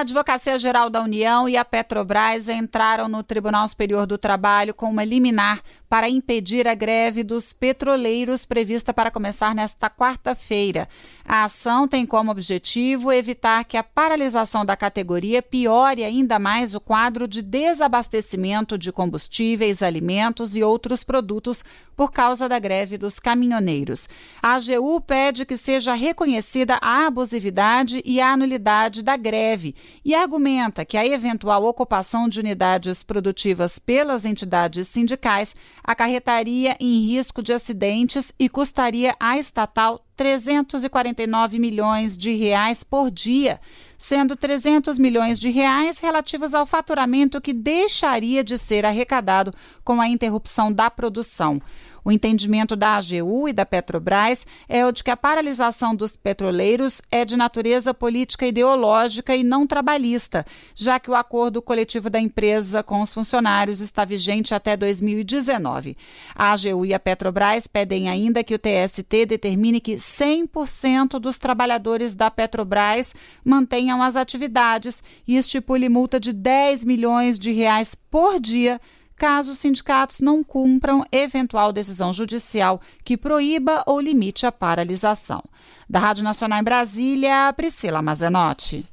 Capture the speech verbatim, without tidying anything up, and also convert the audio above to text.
Advocacia Geral da União e a Petrobras entraram no Tribunal Superior do Trabalho com uma liminar para impedir a greve dos petroleiros prevista para começar nesta quarta-feira. A ação tem como objetivo evitar que a paralisação da categoria piore ainda mais o quadro de desabastecimento de combustíveis, alimentos e outros produtos por causa da greve dos caminhoneiros. A AGU pede que seja reconhecida a abusividade e a anulidade da greve e argumenta que a eventual ocupação de unidades produtivas pelas entidades sindicais acarretaria em risco de acidentes e custaria à estatal trezentos e quarenta e nove milhões de reais por dia, sendo trezentos milhões de reais relativos ao faturamento que deixaria de ser arrecadado com a interrupção da produção. O entendimento da AGU e da Petrobras é o de que a paralisação dos petroleiros é de natureza política ideológica e não trabalhista, já que o acordo coletivo da empresa com os funcionários está vigente até dois mil e dezenove. A AGU e a Petrobras pedem ainda que o T S T determine que cem por cento dos trabalhadores da Petrobras mantenham as atividades e estipule multa de dez milhões de reais por dia caso os sindicatos não cumpram eventual decisão judicial que proíba ou limite a paralisação. Da Rádio Nacional em Brasília, Priscila Mazenotti.